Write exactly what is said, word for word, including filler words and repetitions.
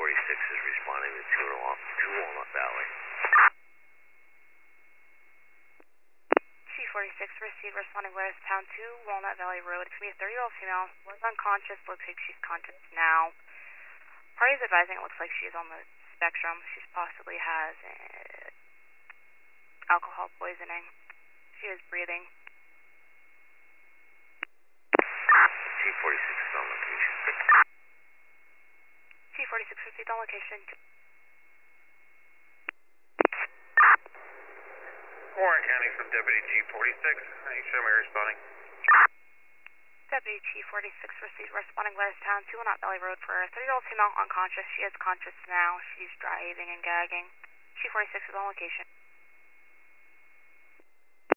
forty-six is responding to two Walnut Valley. Chief forty-six, receive responding letters town two Walnut Valley Road. It's me, a thirty-year-old female, was unconscious, looks like she's conscious now. Parties advising it looks like she's on the spectrum. She possibly has uh, alcohol poisoning. She is breathing. Chief forty-six is on location. Chief forty-six received on location. Warren County from Deputy Chief forty-six. Can you show me responding? Deputy Chief forty-six received responding letters town two Walnut Valley Road for a thirty-year-old female unconscious. She is conscious now. She's driving and gagging. Chief forty-six is on location.